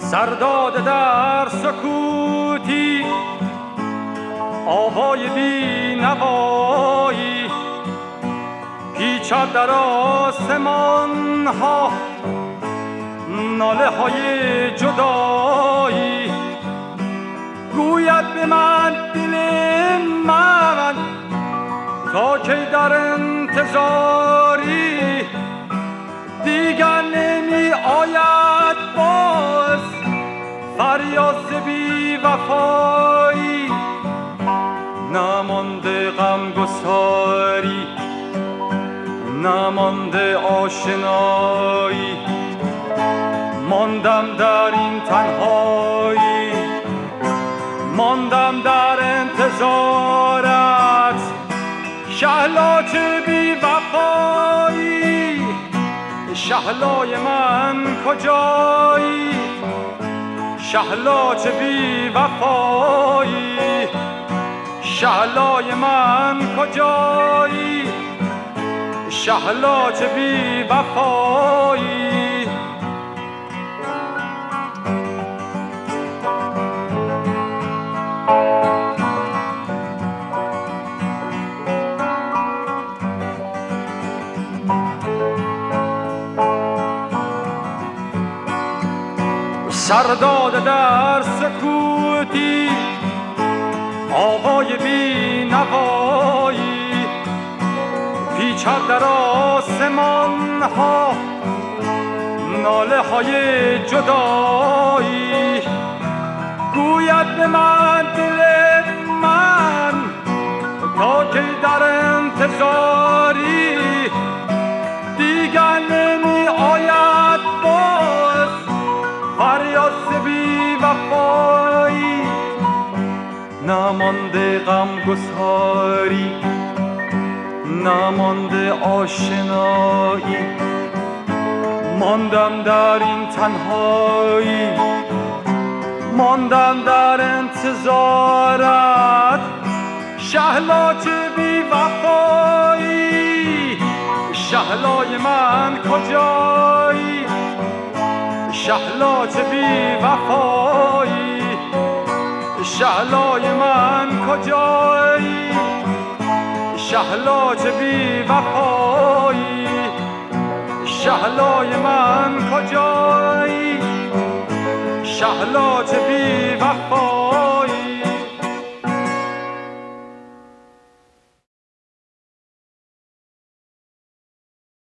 سرداد در سکوتی آوای بی نوایی پیچد در آسمان ها ناله های جدایی گوید به من دل من تا کی در انتظاری دیگر نمی آید باز فریاد بی وفایی نمانده غمگساری نمانده آشنایی ماندم در این تنهایی ماندم در انتظارت شهلا چه بی وفایی شهلای من کجایی شهلا چه بی وفایی شهلای من کجایی شهلا چه بی وفایی سرداد در سکوتی آوای بی نوایی پیچد در آسمان ها ناله های جدایی گوید به من دل من تا کی در انتظاری دیگر نمی آید باز فریاد بی وفایی نمانده غمگساری نمانده آشنایی ماندم در این تنهایی ماندم در انتظارت شهلا چه بی وفایی شهلای من کجایی شهلا چه بی وفایی شهلای من کجایی شهلا چه بی وفایی شهلای من کجایی شهلا چه بی وفایی